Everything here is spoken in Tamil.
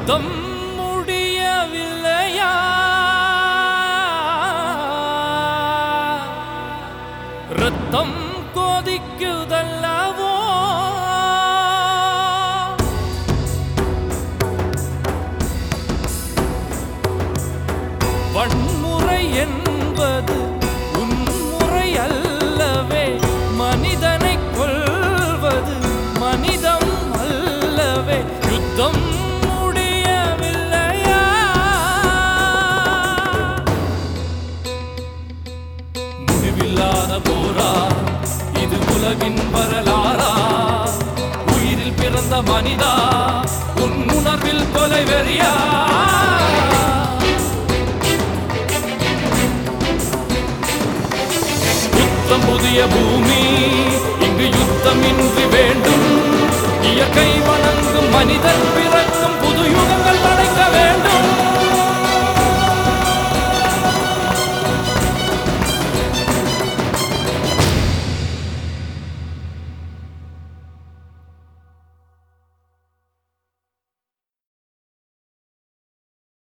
யுத்தம் முடியவில்லையா? ரத்தம் கொதிக்குதல்லவோ? வன்முறை என்பது உன்முறை அல்லவே, மனிதனை கொல்வது மனிதம் அல்லவே. யுத்தம் முடியவில்லையா? முடிவில்லாத போரா இது உலகின் வரலாறா? உயிரில் பிறந்த மனிதா உன் உணர்வில் கொலைவெறியா? புதிய பூமி இங்கு யுத்தமின்றி வேண்டும். இயற்கை வணங்கும் மனிதன் பிறக்கும்